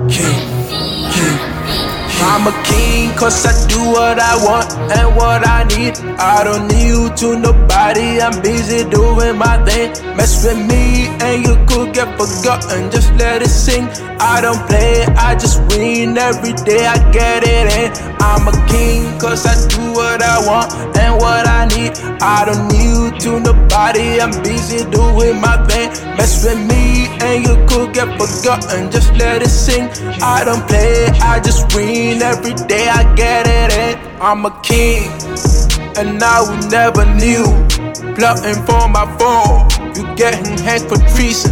king, king. I'm a king cause I do what I want and what I need. I don't need you to nobody, I'm busy doing my thing. Mess with me and you could get forgotten, just let it sing. I don't play, I just win every day, I get it in. I'm a king cause I do what I want and what I need. I don't need you to nobody, I'm busy doing my thing. Mess with me and you could get forgotten, just let it sing. I don't play, I just win every day, I get it in. I'm a king and I will never knew. Plotting for my fall, you getting hanged for treason.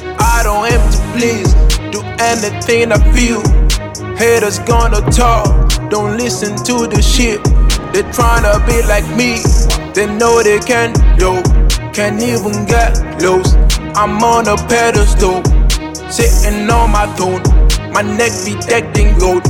I don't aim to please, do anything I feel. Haters gonna talk, don't listen to the shit. They tryna be like me, they know they can, yo. Can't even get lost, I'm on a pedestal, sitting on my throne. My neck be decked in gold,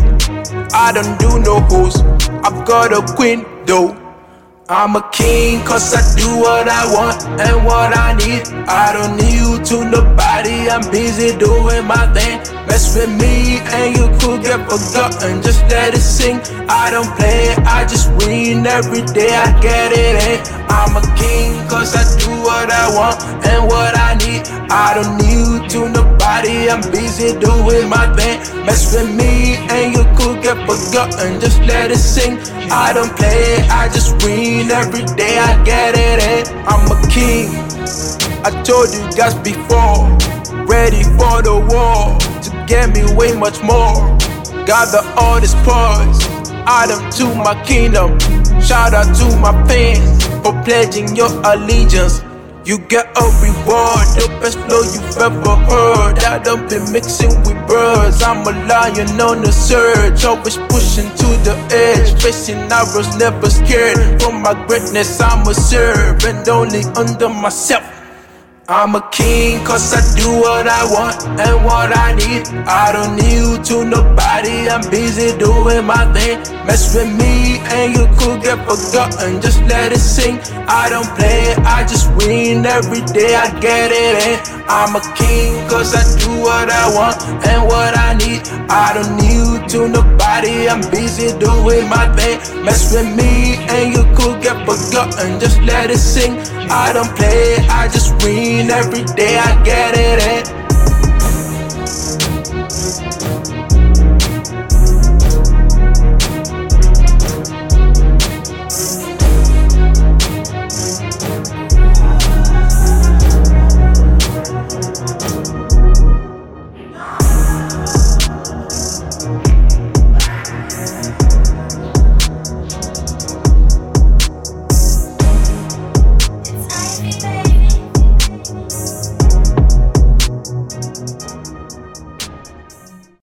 I don't do no hoes, I've got a queen though. I'm a king cause I do what I want and what I need. I don't need you to nobody, I'm busy doing my thing. Mess with me and you could get forgotten, just let it sing. I don't play, I just win every day, I get it in. I'm a king cause I do what I want and what I need. I don't need you to nobody, I'm busy doing my thing. Mess with me and you could get forgotten, just let it sing. I don't play, I just win every day, I get it in. I'm a king, I told you guys before. Ready for the war, to get me way much more. Gather all these parts, add them to my kingdom. Shout out to my fans for pledging your allegiance. You get a reward, the best flow you've ever heard. I don't be mixing with birds, I'm a lion on the surge. Always pushing to the edge, facing arrows, never scared. For my greatness I'ma serve, and only under myself. I'm a king cause I do what I want and what I need. I don't need you to nobody, I'm busy doing my thing. Mess with me and you could get forgotten, just let it sing. I don't play, I just win every day, I get it in. I'm a king cause I do what I want and what I need. I don't need you to nobody, I'm busy doing my thing. Mess with me and you could get forgotten, just let it sing. I don't play, I just win every day, I get it in.